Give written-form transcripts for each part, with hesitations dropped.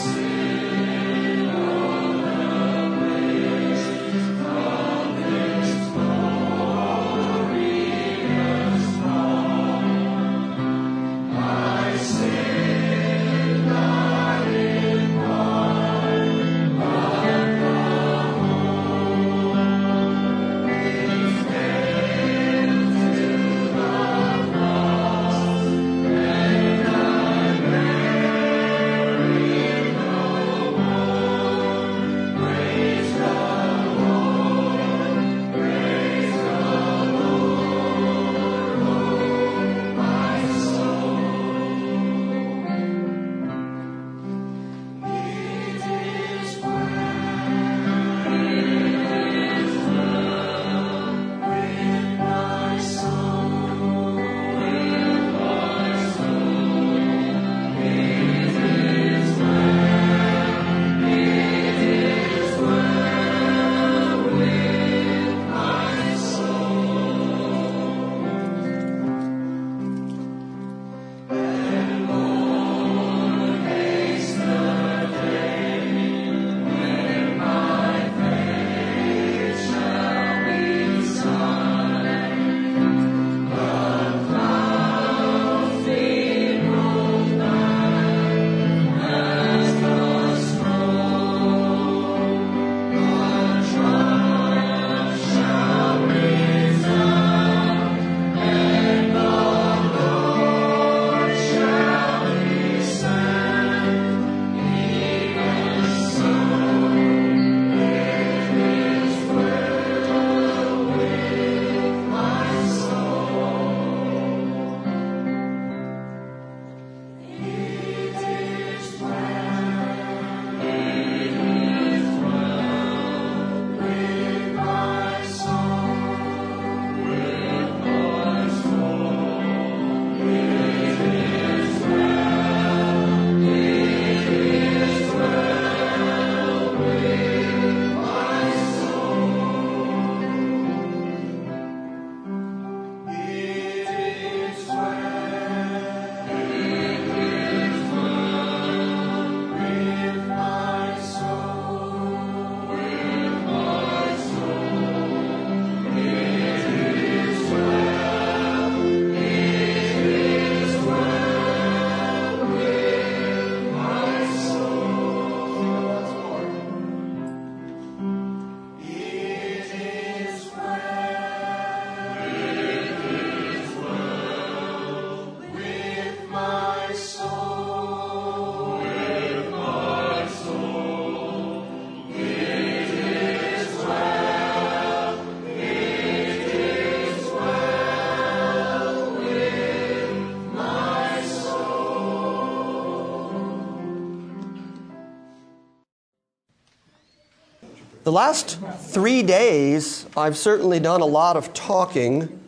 The last 3 days, I've certainly done a lot of talking.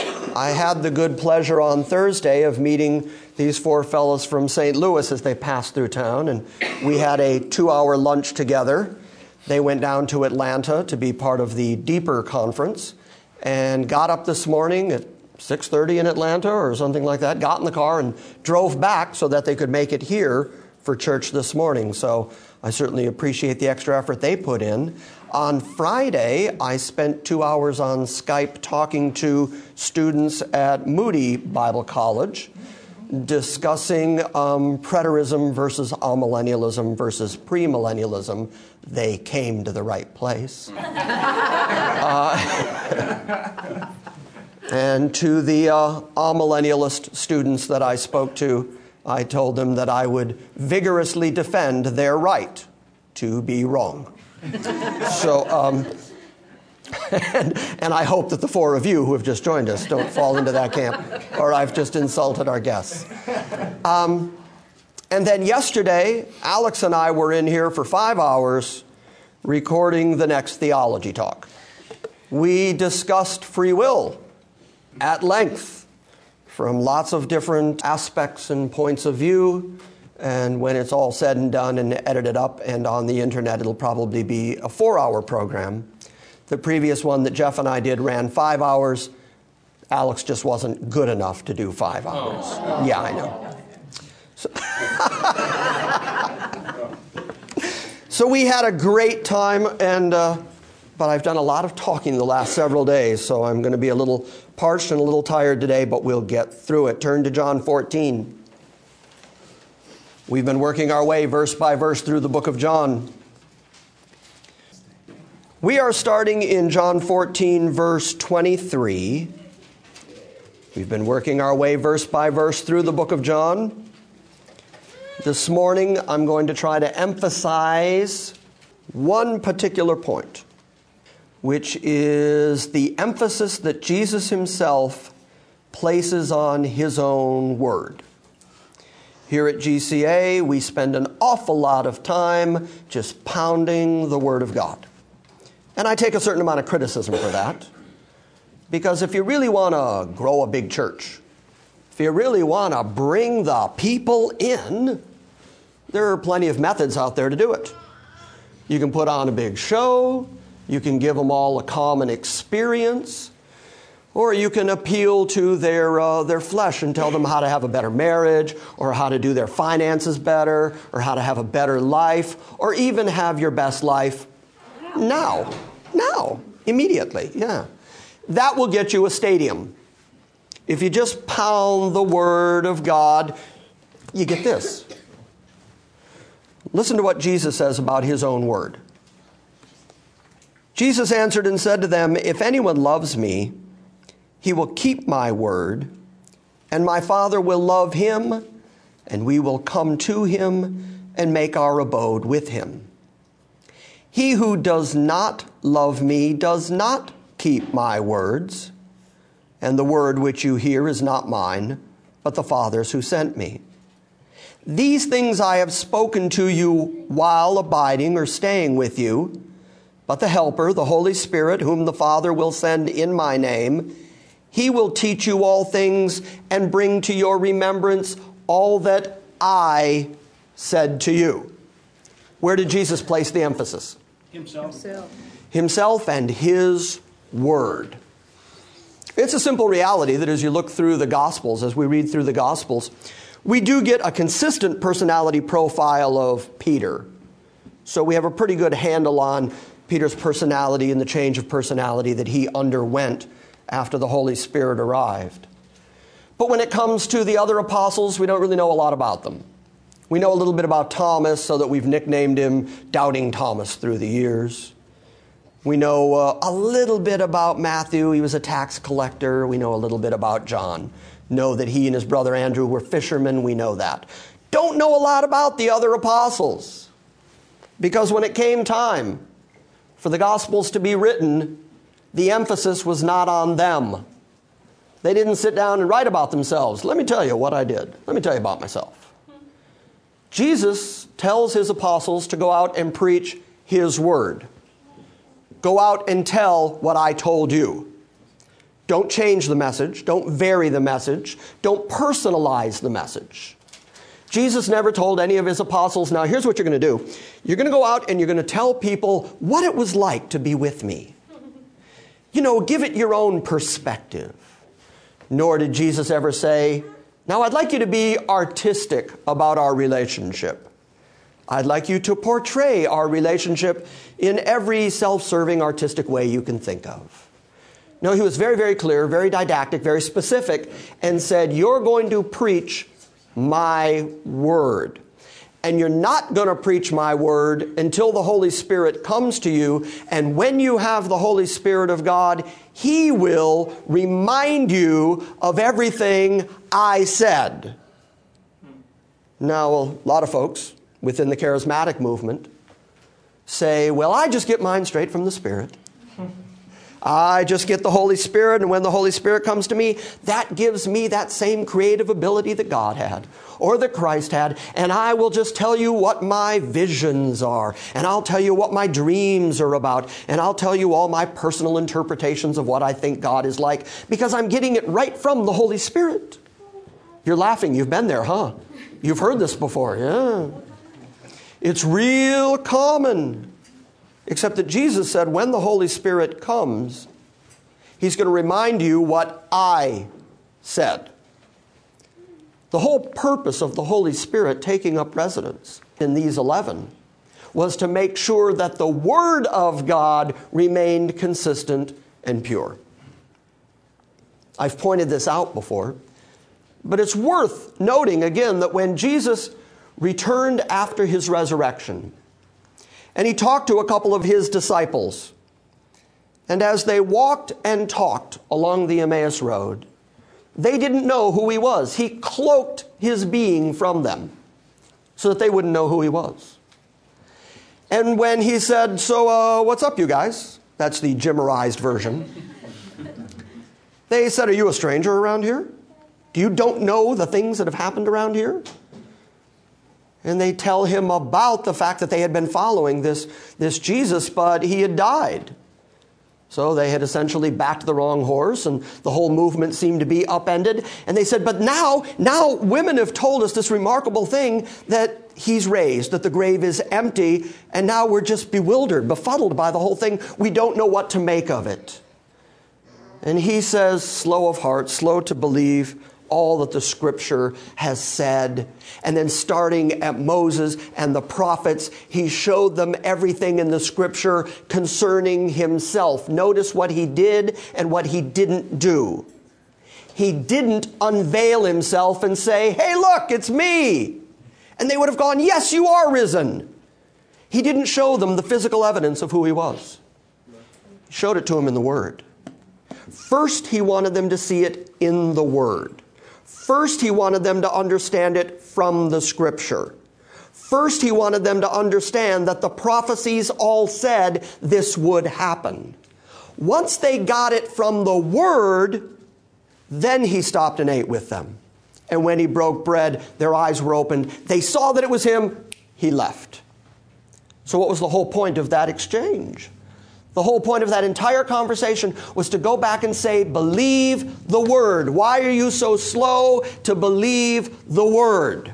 I had the good pleasure on Thursday of meeting these four fellows from St. Louis as they passed through town, and we had a 2-hour lunch together. They went down to Atlanta to be part of the Deeper Conference and got up this morning at 6:30 in Atlanta or something like that, got in the car and drove back so that they could make it here for church this morning. So I certainly appreciate the extra effort they put in. On Friday, I spent 2 hours on Skype talking to students at Moody Bible College, discussing preterism versus amillennialism versus premillennialism. They came to the right place. And to the amillennialist students that I spoke to, I told them that I would vigorously defend their right to be wrong. So, and I hope that the four of you who have just joined us don't fall into that camp, or I've just insulted our guests. And then yesterday, Alex and I were in here for 5 hours recording the next theology talk. We discussed free will at length from lots of different aspects and points of view. And when it's all said and done and edited up and on the internet, it'll probably be a 4-hour program. The previous one that Jeff and I did ran 5 hours. Alex just wasn't good enough to do 5 hours. Yeah, I know. So So we had a great time, but I've done a lot of talking the last several days, so I'm going to be a little parched and a little tired today, but we'll get through it. Turn to John 14. We've been working our way verse by verse through the book of John. We are starting in John 14, verse 23. We've been working our way verse by verse through the book of John. This morning, I'm going to try to emphasize one particular point, which is the emphasis that Jesus himself places on his own word. Here at GCA, we spend an awful lot of time just pounding the Word of God. And I take a certain amount of criticism for that, because if you really want to grow a big church, if you really want to bring the people in, there are plenty of methods out there to do it. You can put on a big show, you can give them all a common experience, or you can appeal to their flesh and tell them how to have a better marriage, or how to do their finances better, or how to have a better life, or even have your best life now, immediately, yeah. That will get you a stadium. If you just pound the Word of God, you get this. Listen to what Jesus says about his own word. Jesus answered and said to them, "If anyone loves me, he will keep my word, and my Father will love him, and we will come to him and make our abode with him. He who does not love me does not keep my words, and the word which you hear is not mine, but the Father's who sent me. These things I have spoken to you while abiding or staying with you, but the Helper, the Holy Spirit, whom the Father will send in my name, he will teach you all things and bring to your remembrance all that I said to you." Where did Jesus place the emphasis? Himself and his word. It's a simple reality that as you look through the Gospels, as we read through the Gospels, we do get a consistent personality profile of Peter. So we have a pretty good handle on Peter's personality and the change of personality that he underwent after the Holy Spirit arrived. But when it comes to the other apostles, we don't really know a lot about them. We know a little bit about Thomas, so that we've nicknamed him Doubting Thomas through the years. We know a little bit about Matthew. He was a tax collector. We know a little bit about John. Know that he and his brother Andrew were fishermen. We know that. Don't know a lot about the other apostles, because when it came time for the Gospels to be written, the emphasis was not on them. They didn't sit down and write about themselves. Let me tell you what I did. Let me tell you about myself. Jesus tells his apostles to go out and preach his word. Go out and tell what I told you. Don't change the message. Don't vary the message. Don't personalize the message. Jesus never told any of his apostles, "Now here's what you're going to do. You're going to go out and you're going to tell people what it was like to be with me. You know, give it your own perspective." Nor did Jesus ever say, "Now I'd like you to be artistic about our relationship. I'd like you to portray our relationship in every self-serving, artistic way you can think of." No, he was very, very clear, very didactic, very specific, and said, "You're going to preach my word. And you're not going to preach my word until the Holy Spirit comes to you. And when you have the Holy Spirit of God, he will remind you of everything I said." Now, a lot of folks within the charismatic movement say, "Well, I just get mine straight from the Spirit. I just get the Holy Spirit, and when the Holy Spirit comes to me, that gives me that same creative ability that God had or that Christ had, and I will just tell you what my visions are, and I'll tell you what my dreams are about, and I'll tell you all my personal interpretations of what I think God is like, because I'm getting it right from the Holy Spirit." You're laughing. You've been there, huh? You've heard this before. Yeah. It's real common. Except that Jesus said when the Holy Spirit comes, he's going to remind you what I said. The whole purpose of the Holy Spirit taking up residence in these 11 was to make sure that the Word of God remained consistent and pure. I've pointed this out before, but it's worth noting again that when Jesus returned after his resurrection, and he talked to a couple of his disciples, and as they walked and talked along the Emmaus Road, they didn't know who he was. He cloaked his being from them so that they wouldn't know who he was. And when he said, so what's up, you guys? That's the Jimmerized version. They said, are you a stranger around here? You don't know the things that have happened around here? And they tell him about the fact that they had been following this Jesus, but he had died. So they had essentially backed the wrong horse, and the whole movement seemed to be upended. And they said, but now women have told us this remarkable thing that he's raised, that the grave is empty, and now we're just bewildered, befuddled by the whole thing. We don't know what to make of it. And he says, slow of heart, slow to believe all that the Scripture has said. And then starting at Moses and the prophets, he showed them everything in the Scripture concerning himself. Notice what he did and what he didn't do. He didn't unveil himself and say, hey, look, it's me. And they would have gone, yes, you are risen. He didn't show them the physical evidence of who he was. He showed it to them in the Word. First, he wanted them to see it in the Word. First, he wanted them to understand it from the Scripture. First, he wanted them to understand that the prophecies all said this would happen. Once they got it from the Word, then he stopped and ate with them. And when he broke bread, their eyes were opened. They saw that it was him. He left. So what was the whole point of that exchange? The whole point of that entire conversation was to go back and say, believe the Word. Why are you so slow to believe the Word?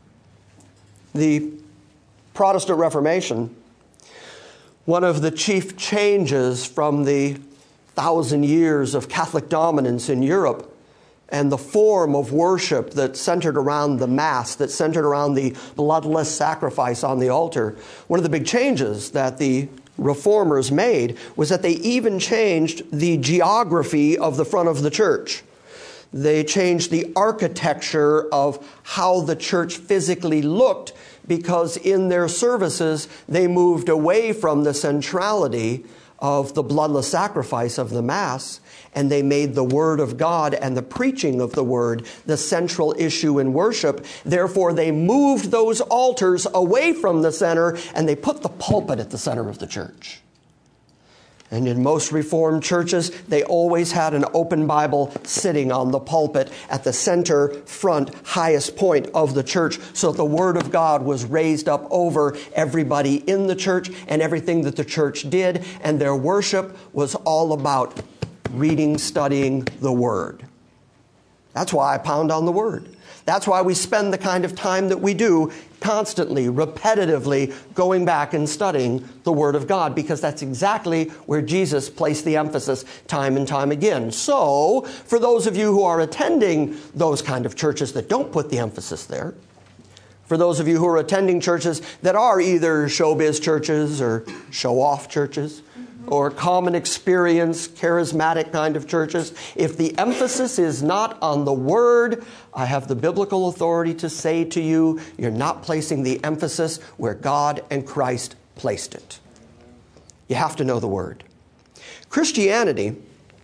The Protestant Reformation, one of the chief changes from the 1,000 years of Catholic dominance in Europe and the form of worship that centered around the Mass, that centered around the bloodless sacrifice on the altar, one of the big changes that the Reformers made was that they even changed the geography of the front of the church. They changed the architecture of how the church physically looked because in their services they moved away from the centrality of the bloodless sacrifice of the Mass, and they made the Word of God and the preaching of the Word the central issue in worship. Therefore, they moved those altars away from the center, and they put the pulpit at the center of the church. And in most Reformed churches, they always had an open Bible sitting on the pulpit at the center, front, highest point of the church, so that the Word of God was raised up over everybody in the church and everything that the church did, and their worship was all about reading, studying the Word. That's why I pound on the Word. That's why we spend the kind of time that we do constantly, repetitively, going back and studying the Word of God, because that's exactly where Jesus placed the emphasis time and time again. So, for those of you who are attending those kind of churches that don't put the emphasis there, for those of you who are attending churches that are either showbiz churches or show-off churches, or common experience, charismatic kind of churches, if the emphasis is not on the Word, I have the biblical authority to say to you, you're not placing the emphasis where God and Christ placed it. You have to know the Word. Christianity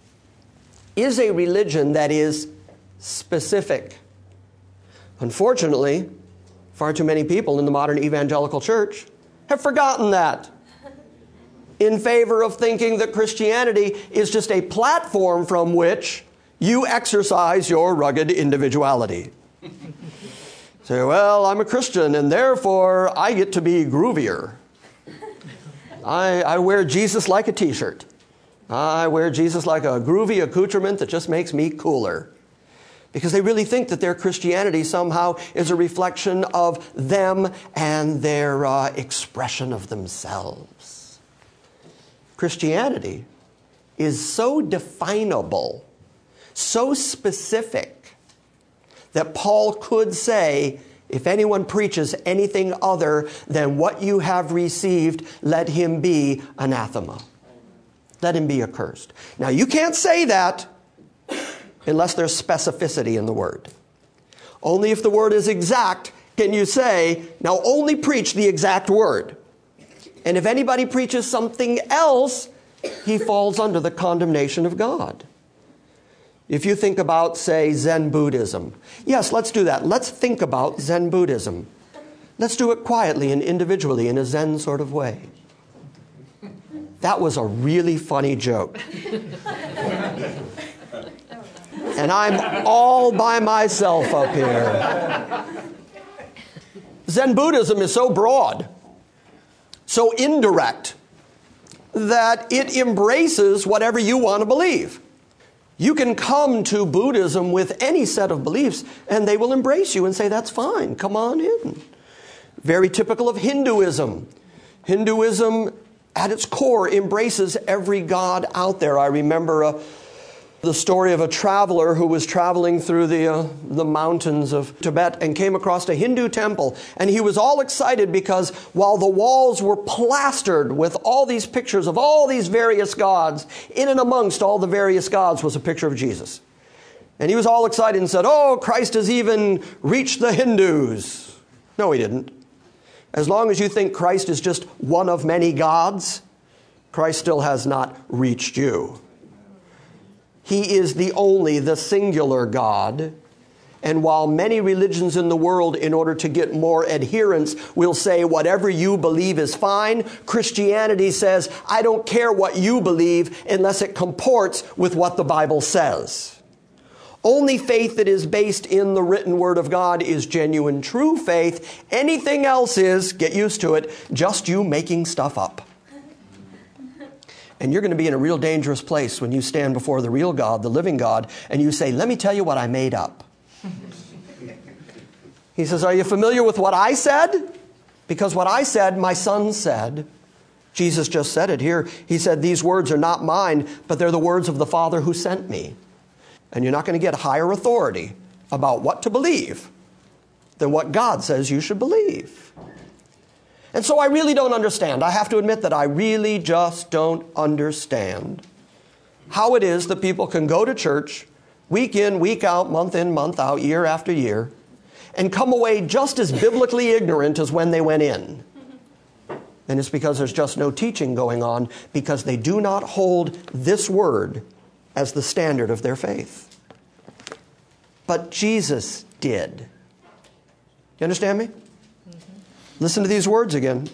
is a religion that is specific. Unfortunately, far too many people in the modern evangelical church have forgotten that, in favor of thinking that Christianity is just a platform from which you exercise your rugged individuality. Say, well, I'm a Christian, and therefore I get to be groovier. I wear Jesus like a t-shirt. I wear Jesus like a groovy accoutrement that just makes me cooler. Because they really think that their Christianity somehow is a reflection of them and their expression of themselves. Christianity is so definable, so specific, that Paul could say, If anyone preaches anything other than what you have received, let him be anathema. Let him be accursed. Now, you can't say that unless there's specificity in the word. Only if the word is exact can you say, now only preach the exact word. And if anybody preaches something else, he falls under the condemnation of God. If you think about, say, Zen Buddhism. Yes, let's do that. Let's think about Zen Buddhism. Let's do it quietly and individually in a Zen sort of way. That was a really funny joke. And I'm all by myself up here. Zen Buddhism is so broad, so indirect, that it embraces whatever you want to believe. You can come to Buddhism with any set of beliefs, and they will embrace you and say, that's fine, come on in. Very typical of Hinduism. Hinduism, at its core, embraces every god out there. I remember the story of a traveler who was traveling through the mountains of Tibet and came across a Hindu temple. And he was all excited because while the walls were plastered with all these pictures of all these various gods, in and amongst all the various gods was a picture of Jesus. And he was all excited and said, oh, Christ has even reached the Hindus. No, he didn't. As long as you think Christ is just one of many gods, Christ still has not reached you. He is the singular God. And while many religions in the world, in order to get more adherents, will say whatever you believe is fine, Christianity says, I don't care what you believe unless it comports with what the Bible says. Only faith that is based in the written word of God is genuine, true faith. Anything else is, get used to it, just you making stuff up. And you're going to be in a real dangerous place when you stand before the real God, the living God, and you say, let me tell you what I made up. He says, are you familiar with what I said? Because what I said, my son said. Jesus just said it here. He said, these words are not mine, but they're the words of the Father who sent me. And you're not going to get higher authority about what to believe than what God says you should believe. And so I really don't understand. I have to admit that I really just don't understand how it is that people can go to church week in, week out, month in, month out, year after year, and come away just as biblically ignorant as when they went in. And it's because there's just no teaching going on, because they do not hold this word as the standard of their faith. But Jesus did. You understand me? Listen to these words again.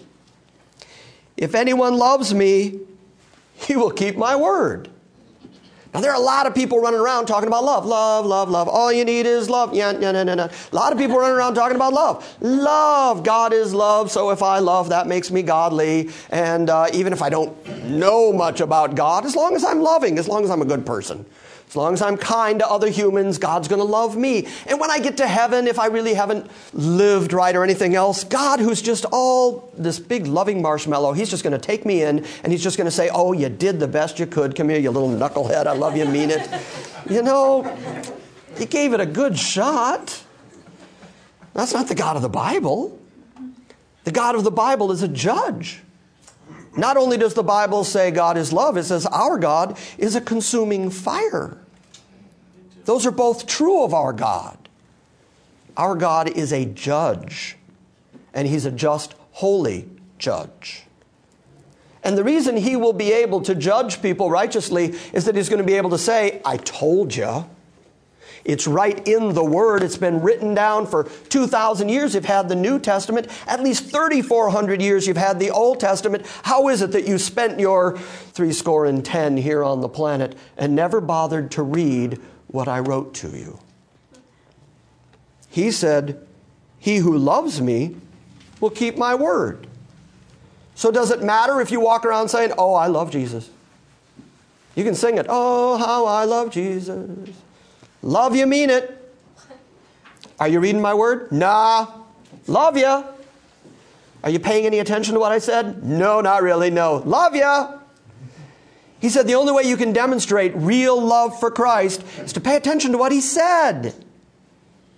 If anyone loves me, he will keep my word. Now, there are a lot of people running around talking about love. Love, love, love. All you need is love. Yeah. A lot of people running around talking about love. Love. God is love, so if I love, that makes me godly. And even if I don't know much about God, as long as I'm loving, as long as I'm a good person, as long as I'm kind to other humans, God's going to love me. And when I get to heaven, if I really haven't lived right or anything else, God, who's just all this big loving marshmallow, he's just going to take me in and he's just going to say, oh, you did the best you could. Come here, you little knucklehead. I love you, mean it. You know, he gave it a good shot. That's not the God of the Bible. The God of the Bible is a judge. Not only does the Bible say God is love, it says our God is a consuming fire. Those are both true of our God. Our God is a judge, and he's a just, holy judge. And the reason he will be able to judge people righteously is that he's going to be able to say, I told you. It's right in the Word. It's been written down for 2,000 years. You've had the New Testament. At least 3,400 years you've had the Old Testament. How is it that you spent your 70 here on the planet and never bothered to read what I wrote to you? He said, he who loves me will keep my word. So does it matter if you walk around saying, oh, I love Jesus? You can sing it. Oh, how I love Jesus. Love you, mean it. Are you reading my word? Nah. Love you. Are you paying any attention to what I said? No, not really. No. Love you. He said the only way you can demonstrate real love for Christ is to pay attention to what he said.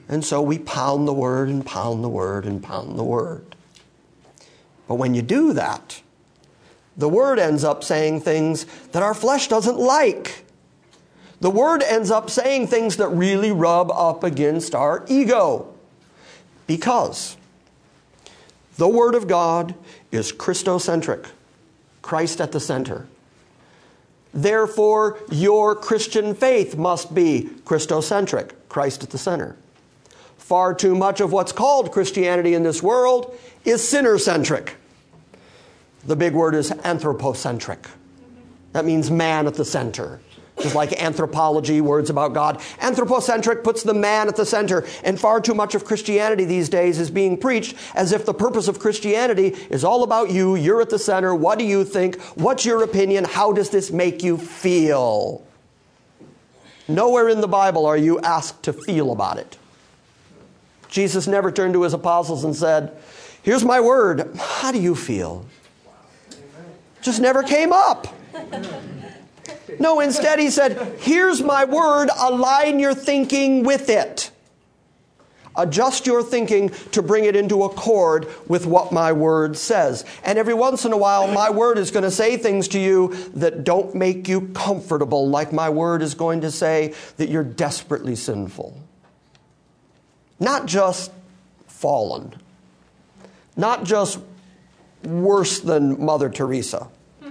And so we pound the word and pound the word and pound the word. But when you do that, the word ends up saying things that our flesh doesn't like. The word ends up saying things that really rub up against our ego. Because the Word of God is Christocentric, Christ at the center. Therefore, your Christian faith must be Christocentric, Christ at the center. Far too much of what's called Christianity in this world is sinner-centric. The big word is anthropocentric. That means man at the center. Just like anthropology, words about God. Anthropocentric puts the man at the center. And far too much of Christianity these days is being preached as if the purpose of Christianity is all about you. You're at the center. What do you think? What's your opinion? How does this make you feel? Nowhere in the Bible are you asked to feel about it. Jesus never turned to his apostles and said, here's my word. How do you feel? Just never came up. No, instead he said, here's my word, align your thinking with it. Adjust your thinking to bring it into accord with what my word says. And every once in a while, my word is going to say things to you that don't make you comfortable, like my word is going to say that you're desperately sinful. Not just fallen. Not just worse than Mother Teresa.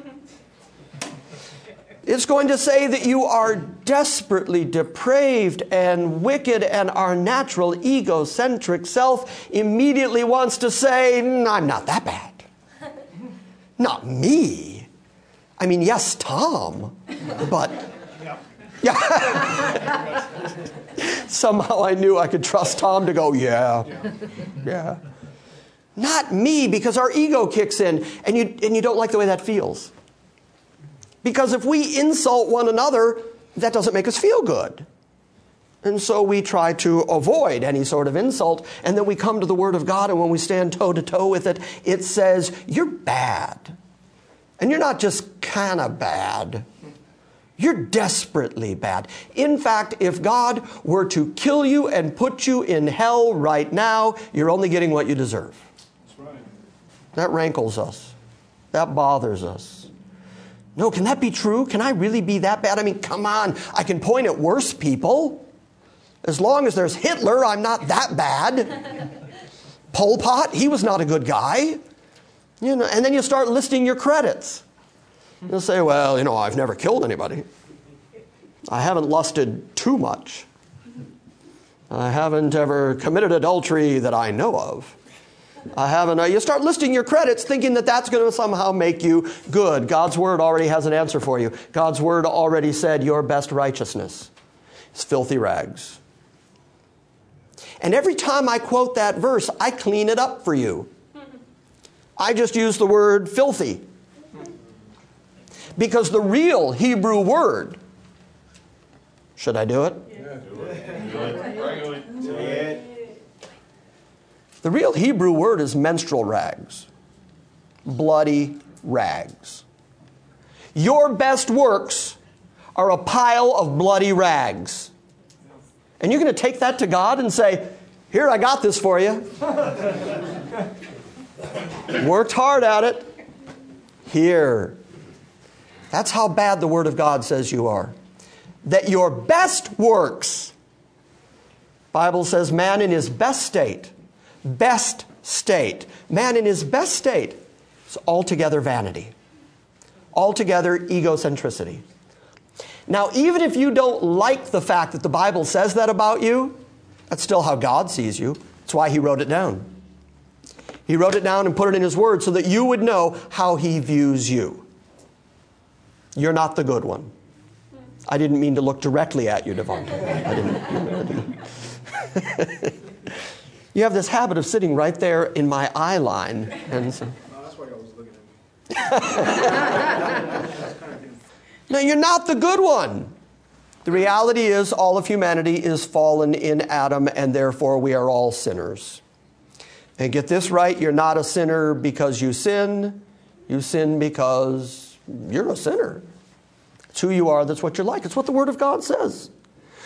It's going to say that you are desperately depraved and wicked, and our natural egocentric self immediately wants to say, I'm not that bad. Not me. I mean, yes, Tom, but yeah. Somehow I knew I could trust Tom to go, yeah. Not me, because our ego kicks in, and you don't like the way that feels. Because if we insult one another, that doesn't make us feel good. And so we try to avoid any sort of insult. And then we come to the Word of God, and when we stand toe to toe with it, it says, you're bad. And you're not just kind of bad. You're desperately bad. In fact, if God were to kill you and put you in hell right now, you're only getting what you deserve. That's right. That rankles us. That bothers us. No, can that be true? Can I really be that bad? I mean, come on. I can point at worse people. As long as there's Hitler, I'm not that bad. Pol Pot, he was not a good guy. You know, and then you start listing your credits. You'll say, well, I've never killed anybody. I haven't lusted too much. I haven't ever committed adultery that I know of. I haven't. You start listing your credits thinking that that's going to somehow make you good. God's word already has an answer for you. God's word already said your best righteousness is filthy rags. And every time I quote that verse, I clean it up for you. I just use the word filthy. Because the real Hebrew word, should I do it? Yeah, do it. Do it. The real Hebrew word is menstrual rags. Bloody rags. Your best works are a pile of bloody rags. And you're going to take that to God and say, here, I got this for you. Worked hard at it. Here. That's how bad the Word of God says you are. That your best works, Bible says man in his best state, man in his best state is altogether vanity. Altogether egocentricity. Now, even if you don't like the fact that the Bible says that about you, that's still how God sees you. That's why He wrote it down. He wrote it down and put it in His Word so that you would know how He views you. You're not the good one. I didn't mean to look directly at you, Devonta. I didn't. You have this habit of sitting right there in my eye line. And so, that's why I was looking at me. No, you're not the good one. The reality is all of humanity is fallen in Adam, and therefore we are all sinners. And get this right, you're not a sinner because you sin. You sin because you're a sinner. It's who you are, that's what you're like. It's what the Word of God says.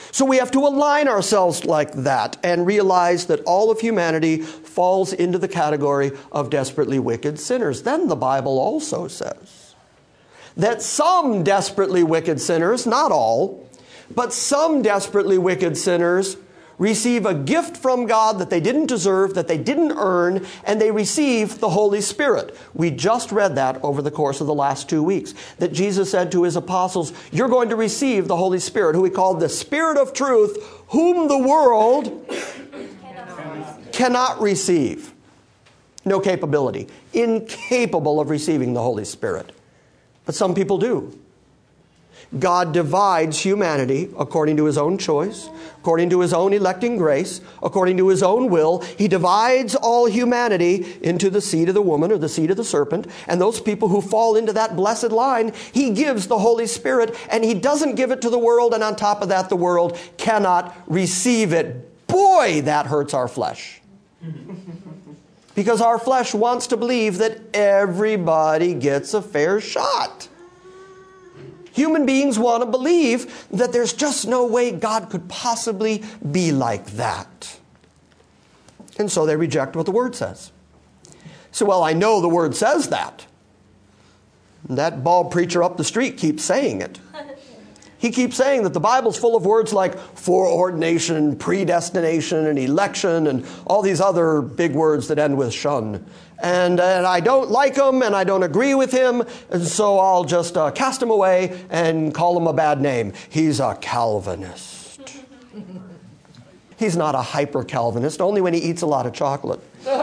So we have to align ourselves like that and realize that all of humanity falls into the category of desperately wicked sinners. Then the Bible also says that some desperately wicked sinners, not all, but some desperately wicked sinners receive a gift from God that they didn't deserve, that they didn't earn, and they receive the Holy Spirit. We just read that over the course of the last 2 weeks, that Jesus said to his apostles, you're going to receive the Holy Spirit, who he called the Spirit of truth, whom the world cannot receive. No capability. Incapable of receiving the Holy Spirit. But some people do. God divides humanity according to his own choice, according to his own electing grace, according to his own will. He divides all humanity into the seed of the woman or the seed of the serpent. And those people who fall into that blessed line, he gives the Holy Spirit, and he doesn't give it to the world. And on top of that, the world cannot receive it. Boy, that hurts our flesh. Because our flesh wants to believe that everybody gets a fair shot. Human beings want to believe that there's just no way God could possibly be like that. And so they reject what the Word says. So, well, I know the Word says that. That bald preacher up the street keeps saying it. He keeps saying that the Bible's full of words like foreordination, predestination, and election, and all these other big words that end with shun. And I don't like him, and I don't agree with him, and so I'll just cast him away and call him a bad name. He's a Calvinist. He's not a hyper-Calvinist, only when he eats a lot of chocolate.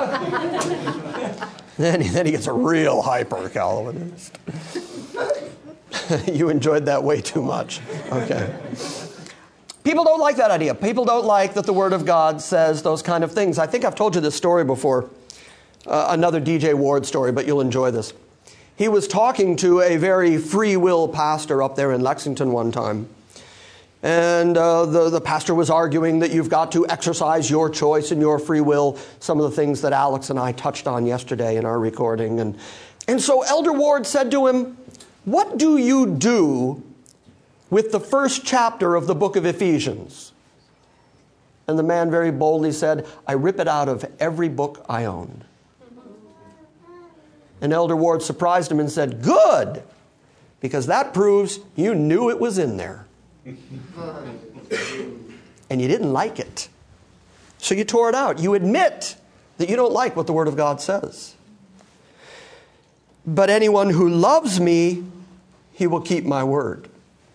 Then he gets a real hyper-Calvinist. You enjoyed that way too much. Okay. People don't like that idea. People don't like that the Word of God says those kind of things. I think I've told you this story before. Another DJ Ward story, but you'll enjoy this. He was talking to a very free will pastor up there in Lexington one time. And the pastor was arguing that you've got to exercise your choice and your free will, some of the things that Alex and I touched on yesterday in our recording. And so Elder Ward said to him, what do you do with the first chapter of the book of Ephesians? And the man very boldly said, I rip it out of every book I own. And Elder Ward surprised him and said, good, because that proves you knew it was in there. And you didn't like it. So you tore it out. You admit that you don't like what the Word of God says. But anyone who loves me, he will keep my word.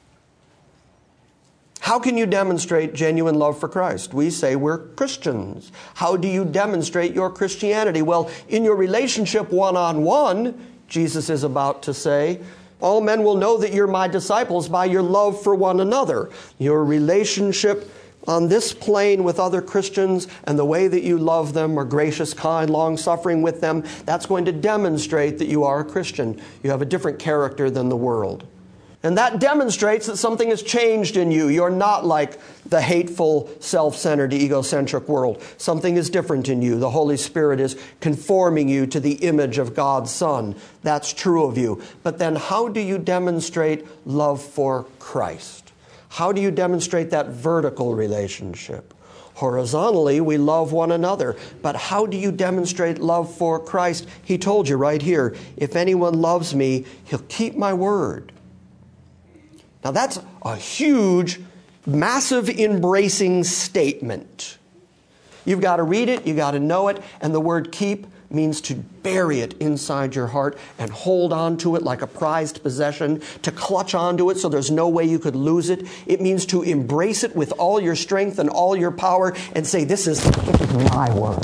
How can you demonstrate genuine love for Christ? We say we're Christians. How do you demonstrate your Christianity? Well, in your relationship one-on-one, Jesus is about to say, all men will know that you're my disciples by your love for one another. Your relationship on this plane with other Christians and the way that you love them, are gracious, kind, long-suffering with them, that's going to demonstrate that you are a Christian. You have a different character than the world. And that demonstrates that something has changed in you. You're not like the hateful, self-centered, egocentric world. Something is different in you. The Holy Spirit is conforming you to the image of God's Son. That's true of you. But then how do you demonstrate love for Christ? How do you demonstrate that vertical relationship? Horizontally, we love one another. But how do you demonstrate love for Christ? He told you right here, if anyone loves me, he'll keep my word. Now that's a huge, massive, embracing statement. You've got to read it, you've got to know it, and the word keep means to bury it inside your heart and hold on to it like a prized possession, to clutch onto it so there's no way you could lose it. It means to embrace it with all your strength and all your power and say, this is my word.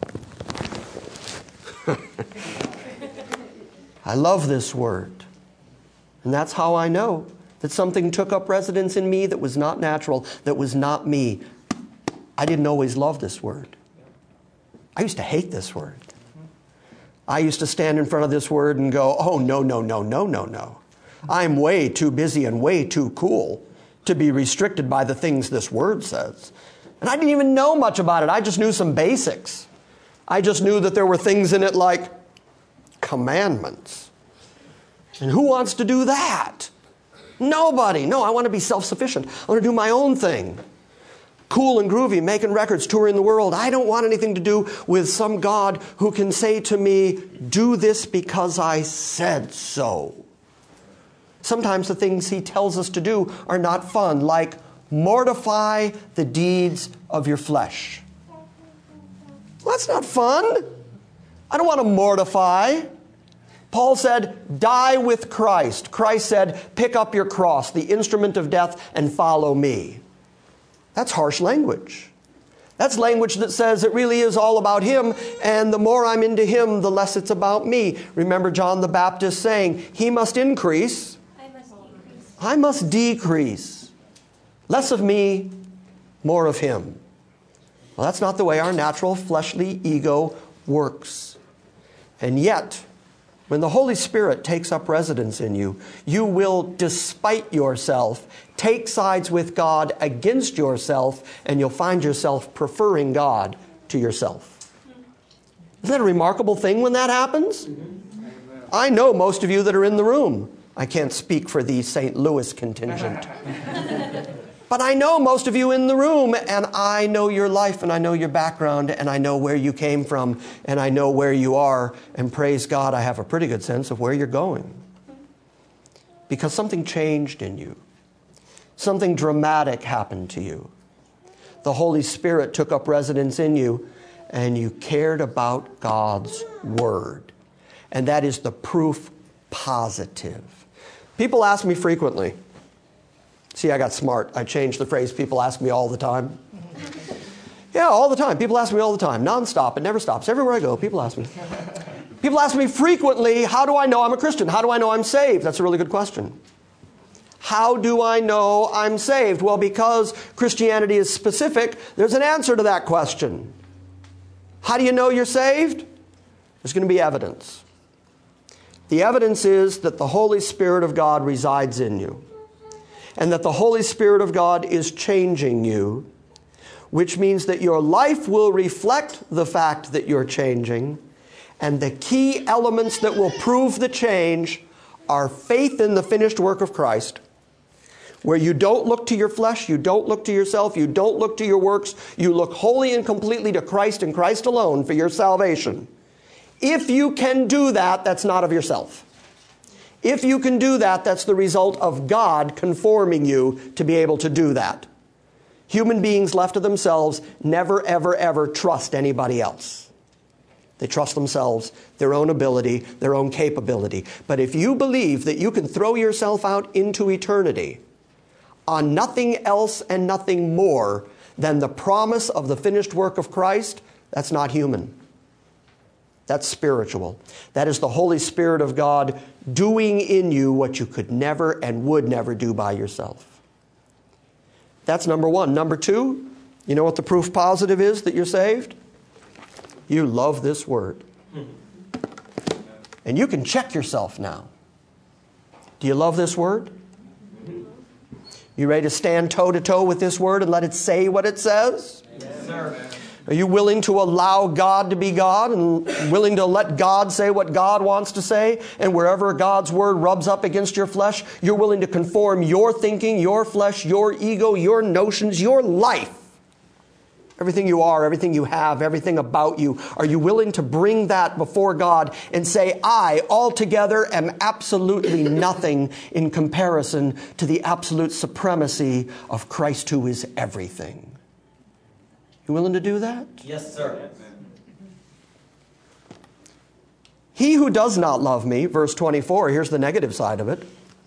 I love this word. And that's how I know that something took up residence in me that was not natural, that was not me. I didn't always love this word. I used to hate this word. I used to stand in front of this word and go, oh, no, no, no, no, no, no. I'm way too busy and way too cool to be restricted by the things this word says. And I didn't even know much about it. I just knew some basics. I just knew that there were things in it like commandments. And who wants to do that? Nobody. No, I want to be self-sufficient. I want to do my own thing. cool and groovy, making records, touring the world. I don't want anything to do with some God who can say to me, do this because I said so. Sometimes the things he tells us to do are not fun, like mortify the deeds of your flesh. Well, that's not fun. I don't want to mortify. Paul said, die with Christ. Christ said, pick up your cross, the instrument of death, and follow me. That's harsh language. That's language that says it really is all about him, and the more I'm into him, the less it's about me. Remember John the Baptist saying, he must increase, I must decrease. Less of me, more of him. Well, that's not the way our natural fleshly ego works. And yet, when the Holy Spirit takes up residence in you, you will, despite yourself, take sides with God against yourself, and you'll find yourself preferring God to yourself. Isn't that a remarkable thing when that happens? I know most of you that are in the room. I can't speak for the St. Louis contingent. But I know most of you in the room, and I know your life, and I know your background, and I know where you came from, and I know where you are, and praise God, I have a pretty good sense of where you're going. Because something changed in you. Something dramatic happened to you. The Holy Spirit took up residence in you, and you cared about God's Word. And that is the proof positive. People ask me frequently. See, I got smart. I changed the phrase, people ask me all the time. Yeah, all the time. People ask me all the time. Nonstop. It never stops. Everywhere I go, people ask me. People ask me frequently, how do I know I'm a Christian? How do I know I'm saved? That's a really good question. How do I know I'm saved? Well, because Christianity is specific, there's an answer to that question. How do you know you're saved? There's going to be evidence. The evidence is that the Holy Spirit of God resides in you, and that the Holy Spirit of God is changing you, which means that your life will reflect the fact that you're changing, and the key elements that will prove the change are faith in the finished work of Christ, where you don't look to your flesh, you don't look to yourself, you don't look to your works, you look wholly and completely to Christ and Christ alone for your salvation. If you can do that, that's not of yourself. If you can do that, that's the result of God conforming you to be able to do that. Human beings left to themselves never, ever, ever trust anybody else. They trust themselves, their own ability, their own capability. But if you believe that you can throw yourself out into eternity on nothing else and nothing more than the promise of the finished work of Christ, that's not human. That's spiritual. That is the Holy Spirit of God doing in you what you could never and would never do by yourself. That's number one. Number two, you know what the proof positive is that you're saved? You love this word. And you can check yourself now. Do you love this word? You ready to stand toe-to-toe with this word and let it say what it says? Yes, sir. Are you willing to allow God to be God and willing to let God say what God wants to say? And wherever God's word rubs up against your flesh, you're willing to conform your thinking, your flesh, your ego, your notions, your life, everything you are, everything you have, everything about you. Are you willing to bring that before God and say, I altogether am absolutely nothing in comparison to the absolute supremacy of Christ who is everything? You willing to do that? Yes, sir. He who does not love me, verse 24, here's the negative side of it.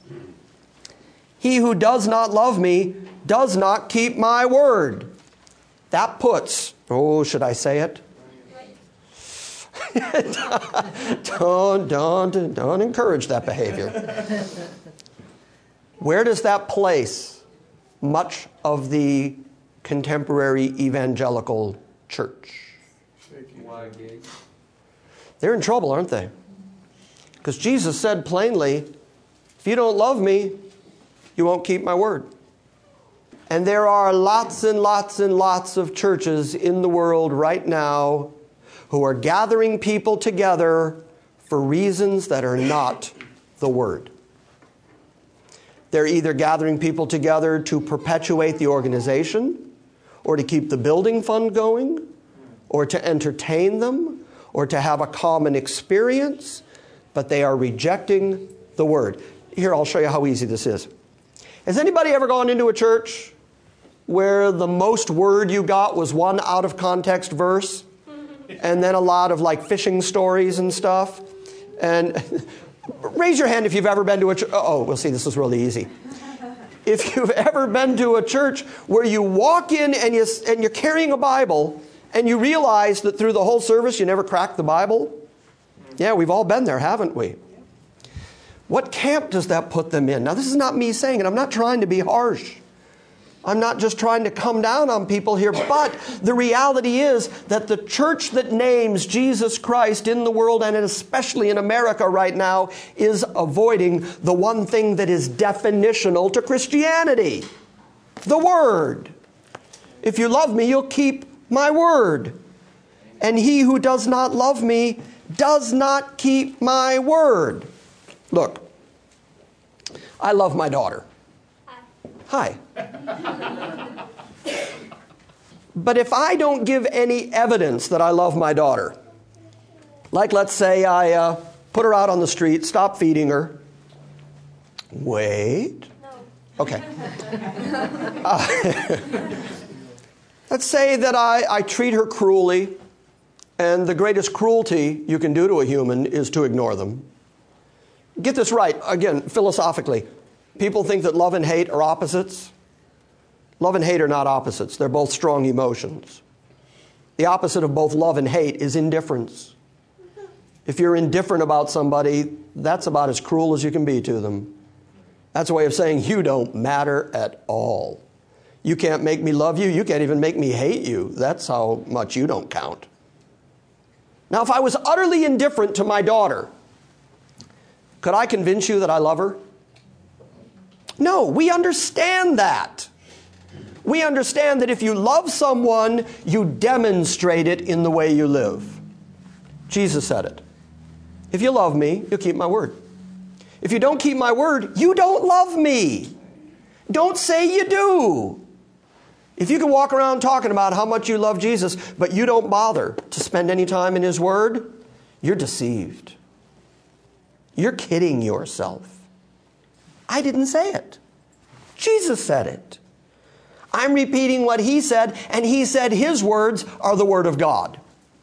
He who does not love me does not keep my word. That puts, should I say it? Don't encourage that behavior. Where does that place much of the contemporary evangelical church? They're in trouble, aren't they? Because Jesus said plainly, if you don't love me, you won't keep my word. And there are lots and lots and lots of churches in the world right now who are gathering people together for reasons that are not the word. They're either gathering people together to perpetuate the organization, or to keep the building fund going, or to entertain them, or to have a common experience, but they are rejecting the Word. Here, I'll show you how easy this is. Has anybody ever gone into a church where the most word you got was one out of context verse, and then a lot of like fishing stories and stuff? And raise your hand if you've ever been to a church. Oh, we'll see, this is really easy. If you've ever been to a church where you walk in and you're carrying a Bible and you realize that through the whole service you never cracked the Bible. Yeah, we've all been there, haven't we? What camp does that put them in? Now, this is not me saying it. I'm not trying to be harsh. I'm not just trying to come down on people here, but the reality is that the church that names Jesus Christ in the world, and especially in America right now, is avoiding the one thing that is definitional to Christianity: the Word. If you love me, you'll keep my word. And he who does not love me does not keep my word. Look, I love my daughter. Hi. But if I don't give any evidence that I love my daughter, like let's say I put her out on the street, stop feeding her. Wait. No. Okay. Let's say that I treat her cruelly, and the greatest cruelty you can do to a human is to ignore them. Get this right, again, philosophically. People think that love and hate are opposites. Love and hate are not opposites. They're both strong emotions. The opposite of both love and hate is indifference. If you're indifferent about somebody, that's about as cruel as you can be to them. That's a way of saying you don't matter at all. You can't make me love you. You can't even make me hate you. That's how much you don't count. Now, if I was utterly indifferent to my daughter, could I convince you that I love her? No, we understand that. We understand that if you love someone, you demonstrate it in the way you live. Jesus said it. If you love me, you'll keep my word. If you don't keep my word, you don't love me. Don't say you do. If you can walk around talking about how much you love Jesus, but you don't bother to spend any time in His Word, you're deceived. You're kidding yourself. I didn't say it. Jesus said it. I'm repeating what He said, and He said His words are the Word of God.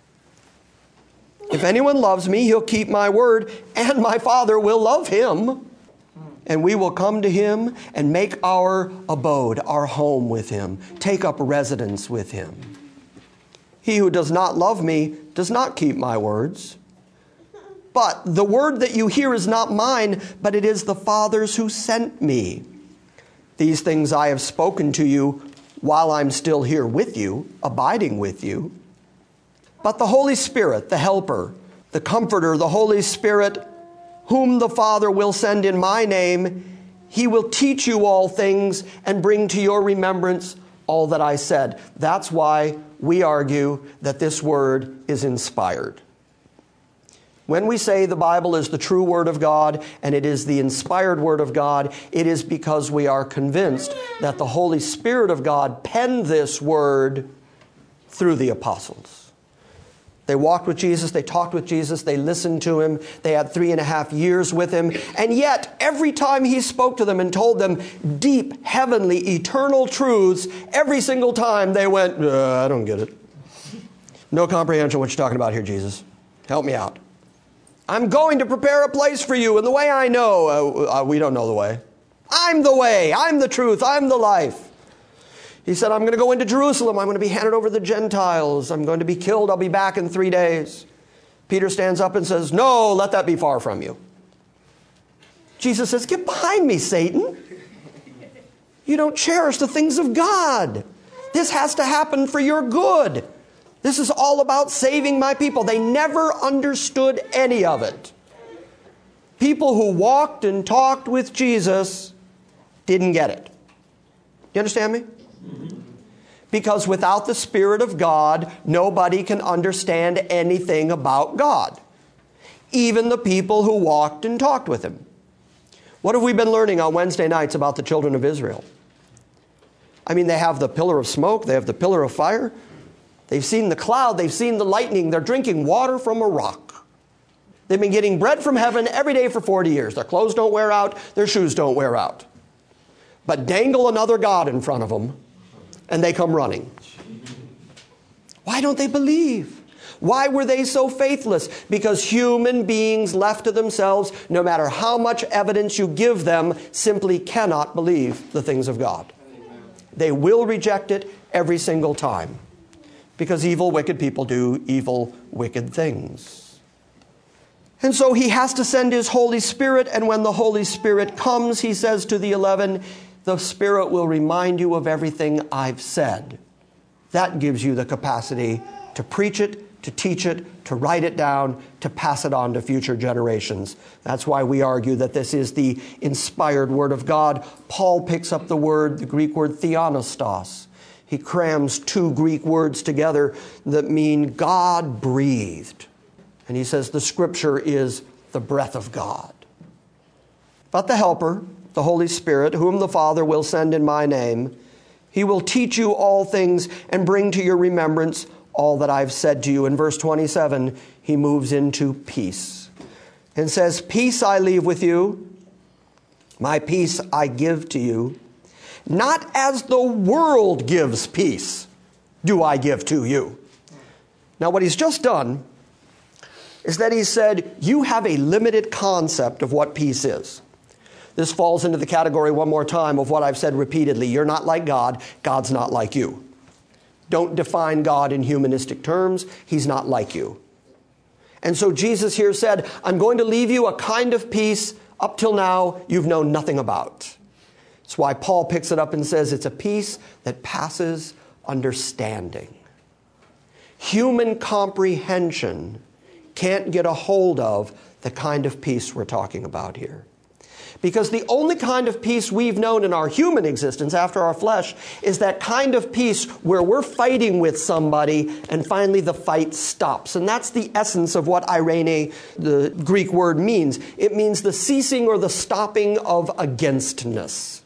If anyone loves me, he'll keep my word, and my Father will love him. And we will come to him and make our abode, our home with him, take up residence with him. He who does not love me does not keep my words. But the word that you hear is not mine, but it is the Father's who sent me. These things I have spoken to you while I'm still here with you, abiding with you. But the Holy Spirit, the Helper, the Comforter, the Holy Spirit, whom the Father will send in my name, He will teach you all things and bring to your remembrance all that I said. That's why we argue that this word is inspired. When we say the Bible is the true Word of God and it is the inspired Word of God, it is because we are convinced that the Holy Spirit of God penned this Word through the apostles. They walked with Jesus, they talked with Jesus, they listened to Him, they had 3.5 years with Him, and yet every time He spoke to them and told them deep, heavenly, eternal truths, every single time they went, I don't get it. No comprehension what you're talking about here, Jesus. Help me out. I'm going to prepare a place for you, and the way I know, we don't know the way. I'm the way, I'm the truth, I'm the life. He said, I'm going to go into Jerusalem. I'm going to be handed over to the Gentiles. I'm going to be killed. I'll be back in 3 days. Peter stands up and says, no, let that be far from you. Jesus says, get behind me, Satan. You don't cherish the things of God. This has to happen for your good. This is all about saving my people. They never understood any of it. People who walked and talked with Jesus didn't get it. You understand me? Because without the Spirit of God, nobody can understand anything about God. Even the people who walked and talked with Him. What have we been learning on Wednesday nights about the children of Israel? I mean, they have the pillar of smoke, they have the pillar of fire. They've seen the cloud, they've seen the lightning. They're drinking water from a rock. They've been getting bread from heaven every day for 40 years. Their clothes don't wear out, their shoes don't wear out. But dangle another god in front of them, and they come running. Why don't they believe? Why were they so faithless? Because human beings left to themselves, no matter how much evidence you give them, simply cannot believe the things of God. They will reject it every single time. Because evil, wicked people do evil, wicked things. And so he has to send his Holy Spirit, and when the Holy Spirit comes, he says to the 11, the Spirit will remind you of everything I've said. That gives you the capacity to preach it, to teach it, to write it down, to pass it on to future generations. That's why we argue that this is the inspired Word of God. Paul picks up the Greek word theopneustos. He crams two Greek words together that mean God breathed. And he says the Scripture is the breath of God. But the Helper, the Holy Spirit, whom the Father will send in my name, he will teach you all things and bring to your remembrance all that I've said to you. In verse 27, he moves into peace and says, peace I leave with you, my peace I give to you. Not as the world gives peace, do I give to you. Now what he's just done is that he said, you have a limited concept of what peace is. This falls into the category one more time of what I've said repeatedly. You're not like God. God's not like you. Don't define God in humanistic terms. He's not like you. And so Jesus here said, I'm going to leave you a kind of peace up till now you've known nothing about. That's why Paul picks it up and says it's a peace that passes understanding. Human comprehension can't get a hold of the kind of peace we're talking about here. Because the only kind of peace we've known in our human existence after our flesh is that kind of peace where we're fighting with somebody and finally the fight stops. And that's the essence of what eirene, the Greek word, means. It means the ceasing or the stopping of againstness.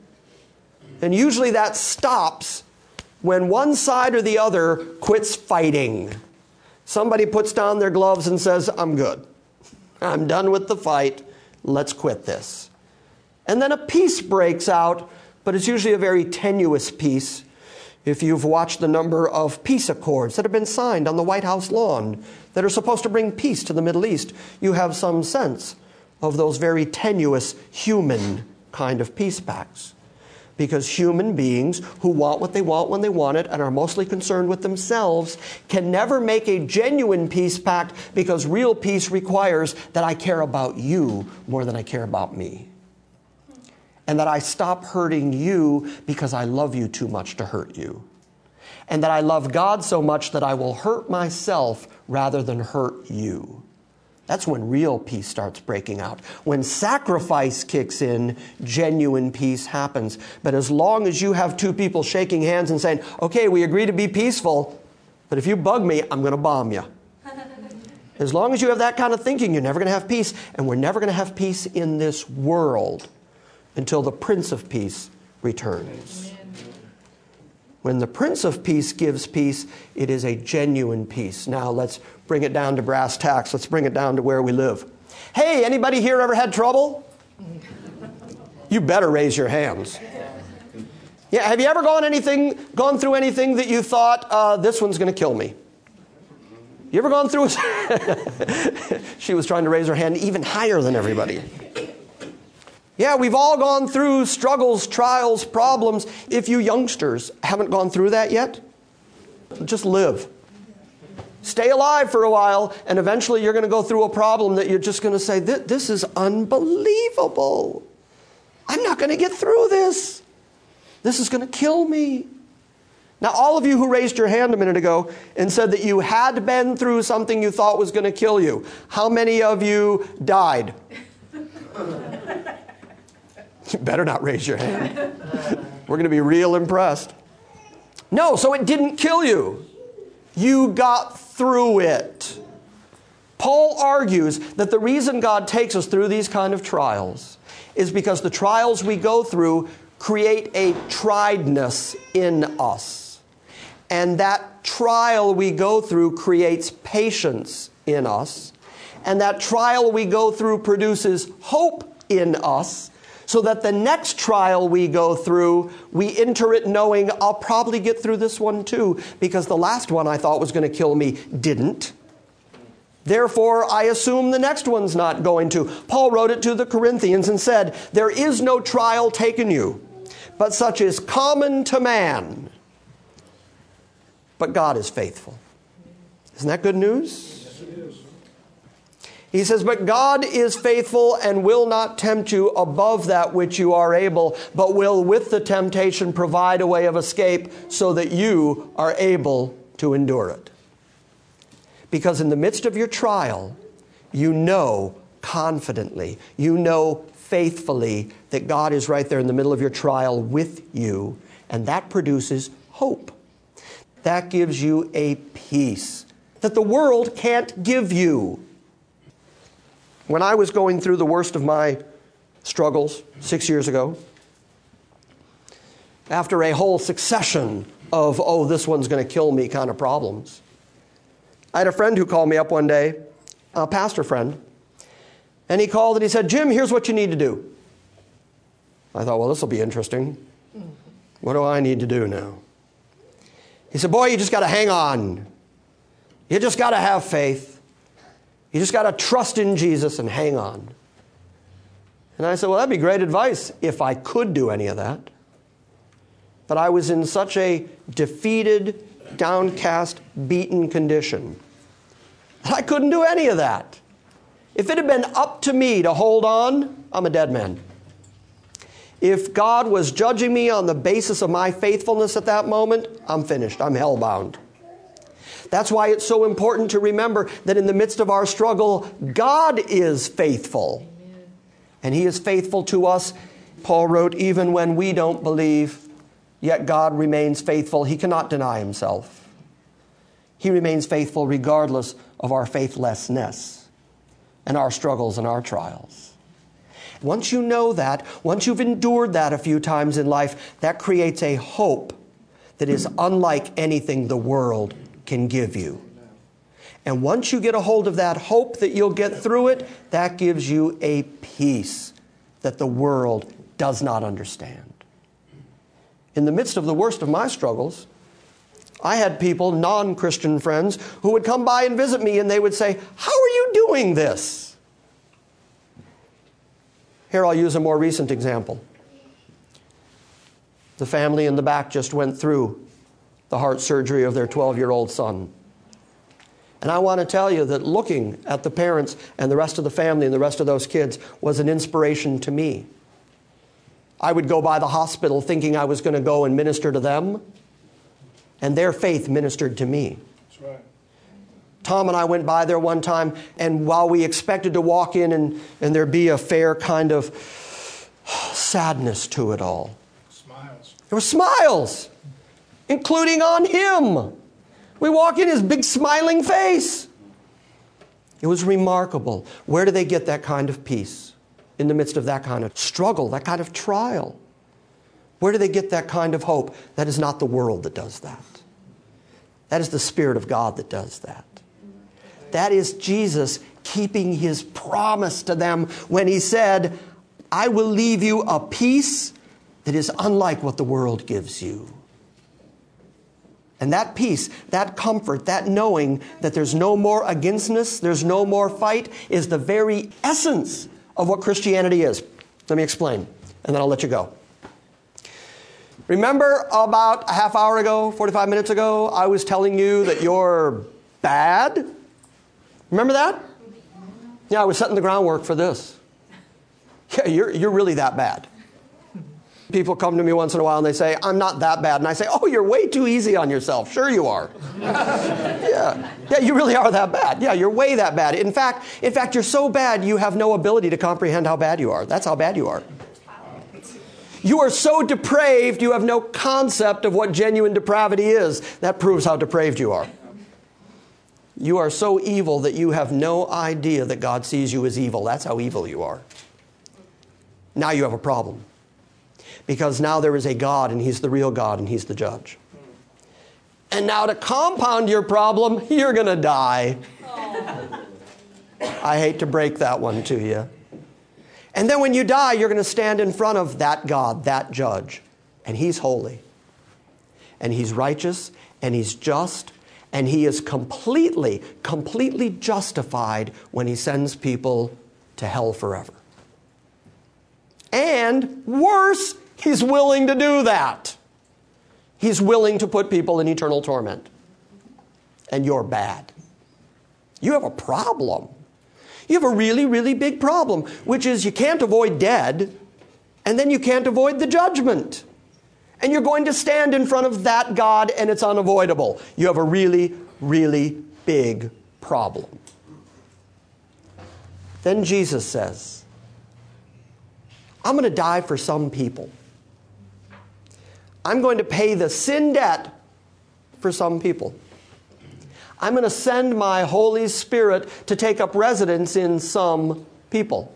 And usually that stops when one side or the other quits fighting. Somebody puts down their gloves and says, I'm good. I'm done with the fight. Let's quit this. And then a peace breaks out, but it's usually a very tenuous peace. If you've watched the number of peace accords that have been signed on the White House lawn that are supposed to bring peace to the Middle East, you have some sense of those very tenuous human kind of peace pacts. Because human beings who want what they want when they want it and are mostly concerned with themselves can never make a genuine peace pact, because real peace requires that I care about you more than I care about me. And that I stop hurting you because I love you too much to hurt you. And that I love God so much that I will hurt myself rather than hurt you. That's when real peace starts breaking out. When sacrifice kicks in, genuine peace happens. But as long as you have two people shaking hands and saying, okay, we agree to be peaceful, but if you bug me, I'm going to bomb you. As long as you have that kind of thinking, you're never going to have peace. And we're never going to have peace in this world until the Prince of Peace returns. When the Prince of Peace gives peace, it is a genuine peace. Now let's bring it down to brass tacks. Let's bring it down to where we live. Hey, anybody here ever had trouble? You better raise your hands. Yeah, have you ever gone through anything that you thought, this one's going to kill me? You ever gone through She was trying to raise her hand even higher than everybody. Yeah, we've all gone through struggles, trials, problems. If you youngsters haven't gone through that yet, just live. Stay alive for a while, and eventually you're going to go through a problem that you're just going to say, this is unbelievable. I'm not going to get through this. This is going to kill me. Now, all of you who raised your hand a minute ago and said that you had been through something you thought was going to kill you, how many of you died? You better not raise your hand. We're going to be real impressed. No, so it didn't kill you. You got through it. Paul argues that the reason God takes us through these kind of trials is because the trials we go through create a triedness in us. And that trial we go through creates patience in us. And that trial we go through produces hope in us, so that the next trial we go through, we enter it knowing I'll probably get through this one too, because the last one I thought was going to kill me didn't. Therefore, I assume the next one's not going to. Paul wrote it to the Corinthians and said, there is no trial taken you, but such is common to man. But God is faithful. Isn't that good news? Yes, it is. He says, but God is faithful and will not tempt you above that which you are able, but will with the temptation provide a way of escape so that you are able to endure it. Because in the midst of your trial, you know confidently, you know faithfully that God is right there in the middle of your trial with you, and that produces hope. That gives you a peace that the world can't give you. When I was going through the worst of my struggles 6 years ago, after a whole succession of, oh, this one's going to kill me kind of problems, I had a friend who called me up one day, a pastor friend, and he called and he said, Jim, here's what you need to do. I thought, well, this will be interesting. What do I need to do now? He said, boy, you just got to hang on. You just got to have faith. You just got to trust in Jesus and hang on. And I said, well, that'd be great advice if I could do any of that. But I was in such a defeated, downcast, beaten condition that I couldn't do any of that. If it had been up to me to hold on, I'm a dead man. If God was judging me on the basis of my faithfulness at that moment, I'm finished. I'm hellbound. That's why it's so important to remember that in the midst of our struggle, God is faithful. Amen. And He is faithful to us. Paul wrote, even when we don't believe, yet God remains faithful. He cannot deny Himself. He remains faithful regardless of our faithlessness and our struggles and our trials. Once you know that, once you've endured that a few times in life, that creates a hope that is unlike anything the world can give you. And once you get a hold of that hope that you'll get through it, that gives you a peace that the world does not understand. In the midst of the worst of my struggles, I had people, non-Christian friends, who would come by and visit me and they would say, how are you doing this? Here, I'll use a more recent example. The family in the back just went through the heart surgery of their 12-year-old son. And I want to tell you that looking at the parents and the rest of the family and the rest of those kids was an inspiration to me. I would go by the hospital thinking I was going to go and minister to them, and their faith ministered to me. That's right. Tom and I went by there one time, and while we expected to walk in and there be a fair kind of sadness to it all, Smiles. there were smiles, including on him. We walk in, his big smiling face. It was remarkable. Where do they get that kind of peace in the midst of that kind of struggle, that kind of trial? Where do they get that kind of hope? That is not the world that does that. That is the Spirit of God that does that. That is Jesus keeping His promise to them when He said, I will leave you a peace that is unlike what the world gives you. And that peace, that comfort, that knowing that there's no more againstness, there's no more fight, is the very essence of what Christianity is. Let me explain, and then I'll let you go. Remember about a half hour ago, 45 minutes ago, I was telling you that you're bad? Remember that? Yeah, I was setting the groundwork for this. Yeah, you're really that bad. People come to me once in a while and they say, I'm not that bad. And I say, oh, you're way too easy on yourself. Sure you are. Yeah, you really are that bad. Yeah, you're way that bad. In fact, you're so bad you have no ability to comprehend how bad you are. That's how bad you are. You are so depraved you have no concept of what genuine depravity is. That proves how depraved you are. You are so evil that you have no idea that God sees you as evil. That's how evil you are. Now you have a problem. because now there is a God, and He's the real God, and He's the judge. And now to compound your problem, you're going to die. I hate to break that one to you. And then when you die, you're going to stand in front of that God, that judge. And He's holy. And He's righteous. And He's just. And He is completely justified when He sends people to hell forever. And worse, He's willing to do that. He's willing to put people in eternal torment. And you're bad. You have a problem. You have a really, really big problem, which is you can't avoid dead, and then you can't avoid the judgment. And you're going to stand in front of that God, and it's unavoidable. You have a really, really big problem. Then Jesus says, I'm going to die for some people. I'm going to pay the sin debt for some people. I'm going to send my Holy Spirit to take up residence in some people.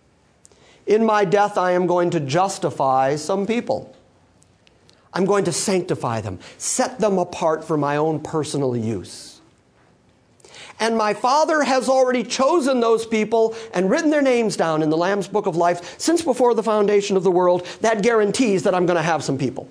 In my death, I am going to justify some people. I'm going to sanctify them, set them apart for my own personal use. And my Father has already chosen those people and written their names down in the Lamb's Book of Life since before the foundation of the world. That guarantees that I'm going to have some people.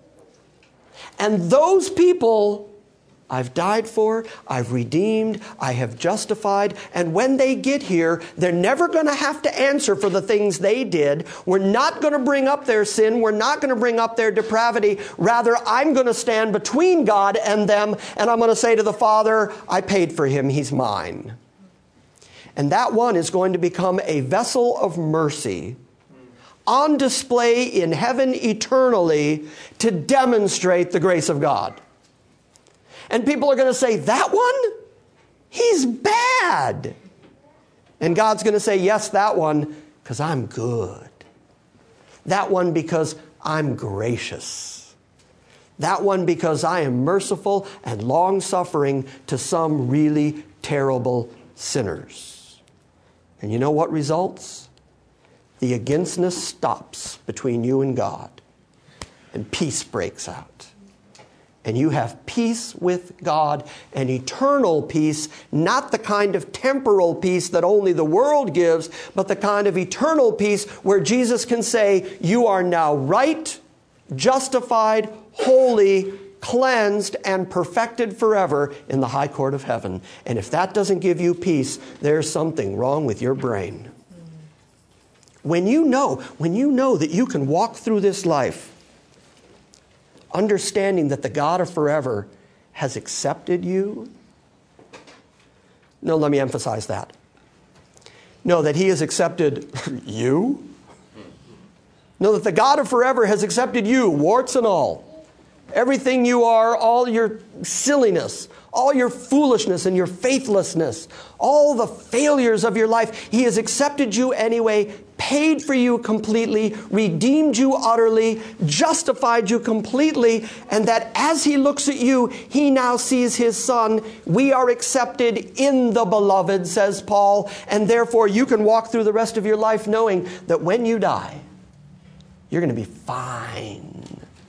And those people I've died for, I've redeemed, I have justified, and when they get here, they're never going to have to answer for the things they did. We're not going to bring up their sin. We're not going to bring up their depravity. Rather, I'm going to stand between God and them, and I'm going to say to the Father, I paid for him, he's mine. And that one is going to become a vessel of mercy on display in heaven eternally to demonstrate the grace of God. And people are going to say, that one? He's bad. And God's going to say, yes, that one, because I'm good. That one because I'm gracious. That one because I am merciful and long-suffering to some really terrible sinners. And you know what results? The againstness stops between you and God. And peace breaks out. And you have peace with God, an eternal peace, not the kind of temporal peace that only the world gives, but the kind of eternal peace where Jesus can say, you are now right, justified, holy, cleansed, and perfected forever in the high court of heaven. And if that doesn't give you peace, there's something wrong with your brain. When you know that you can walk through this life understanding that the God of forever has accepted you. No, let me emphasize that. No, that he has accepted you. No, that the God of forever has accepted you, warts and all. Everything you are, all your silliness, all your foolishness and your faithlessness, all the failures of your life. He has accepted you anyway, paid for you completely, redeemed you utterly, justified you completely, and that as he looks at you, he now sees his Son. We are accepted in the beloved, says Paul, and therefore you can walk through the rest of your life knowing that when you die, you're going to be fine.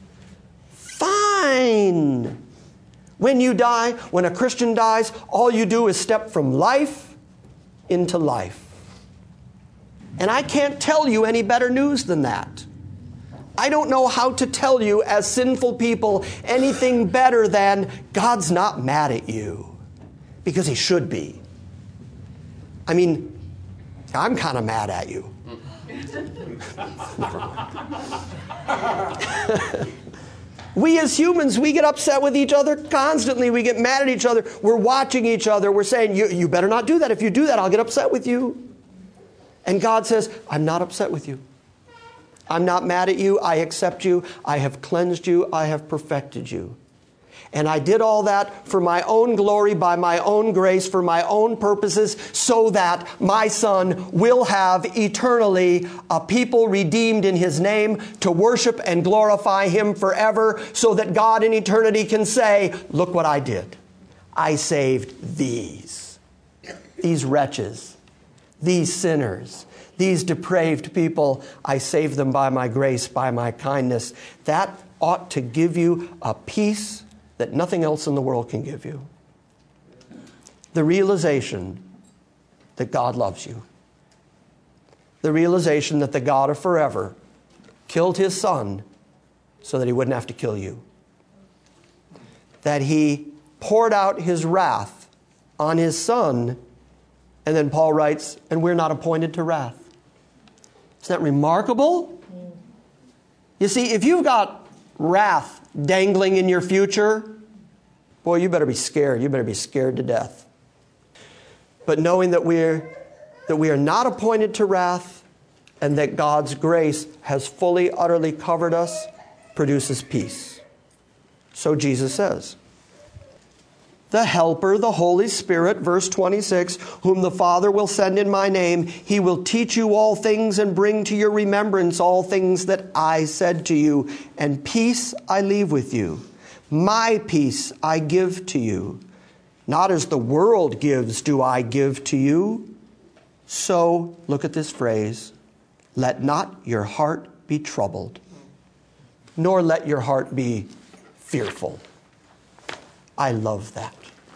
Fine. When you die, when a Christian dies, all you do is step from life into life. And I can't tell you any better news than that. I don't know how to tell you as sinful people anything better than God's not mad at you. Because he should be. I mean, I'm kind of mad at you. We as humans, we get upset with each other constantly. We get mad at each other. We're watching each other. We're saying, you better not do that. If you do that, I'll get upset with you. And God says, I'm not upset with you. I'm not mad at you. I accept you. I have cleansed you. I have perfected you. And I did all that for my own glory, by my own grace, for my own purposes, so that my Son will have eternally a people redeemed in his name to worship and glorify him forever, so that God in eternity can say, look what I did. I saved these wretches, these sinners, These depraved people, I save them by my grace, by my kindness. That ought to give you a peace that nothing else in the world can give you. The realization that God loves you. The realization that the God of forever killed his Son so that he wouldn't have to kill you. That he poured out his wrath on his Son, and then Paul writes, and we're not appointed to wrath. Isn't that remarkable? You see, if you've got wrath dangling in your future, boy, you better be scared. You better be scared to death. But knowing that we are not appointed to wrath and that God's grace has fully, utterly covered us, produces peace. So Jesus says, the Helper, the Holy Spirit, verse 26, whom the Father will send in my name, he will teach you all things and bring to your remembrance all things that I said to you. And peace I leave with you. My peace I give to you. Not as the world gives do I give to you. So, look at this phrase, let not your heart be troubled, nor let your heart be fearful. I love that.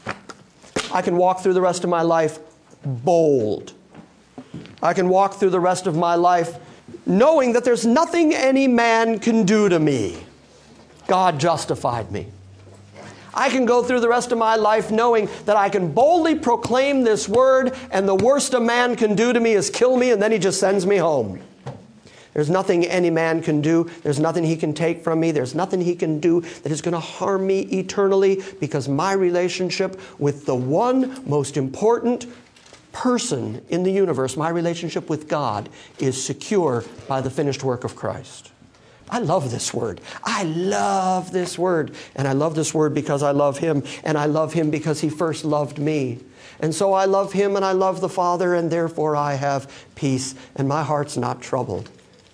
I can walk through the rest of my life bold. I can walk through the rest of my life knowing that there's nothing any man can do to me. God justified me. I can go through the rest of my life knowing that I can boldly proclaim this word, and the worst a man can do to me is kill me, and then he just sends me home. There's nothing any man can do. There's nothing he can take from me. There's nothing he can do that is going to harm me eternally, because my relationship with the one most important person in the universe, my relationship with God, is secure by the finished work of Christ. I love this word. I love this word. And I love this word because I love him. And I love him because he first loved me. And so I love him and I love the Father, and therefore I have peace and my heart's not troubled.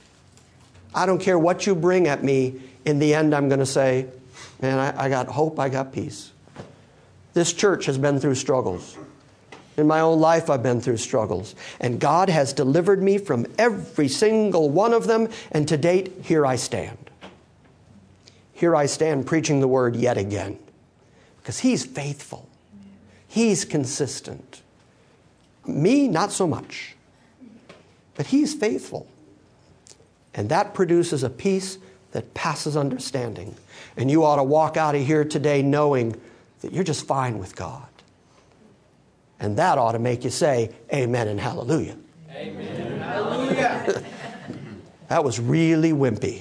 I don't care what you bring at me. In the end, I'm going to say, man, I got hope, I got peace. This church has been through struggles. In my own life, I've been through struggles. And God has delivered me from every single one of them. And to date, here I stand. Here I stand preaching the word yet again. Because he's faithful. He's consistent. Me, not so much. But he's faithful. And that produces a peace that passes understanding. And you ought to walk out of here today knowing that you're just fine with God. And that ought to make you say, amen and hallelujah. Amen and hallelujah. That was really wimpy.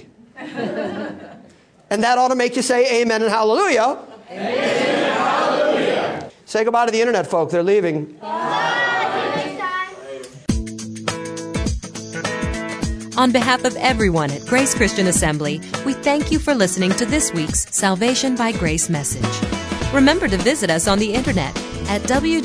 And that ought to make you say, amen and hallelujah. Amen and hallelujah. Say goodbye to the internet folk. They're leaving. Bye. On behalf of everyone at Grace Christian Assembly, we thank you for listening to this week's Salvation by Grace message. Remember to visit us on the internet at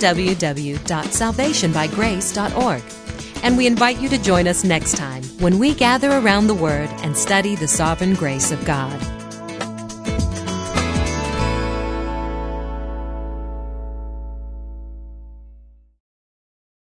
www.salvationbygrace.org. And we invite you to join us next time when we gather around the Word and study the sovereign grace of God.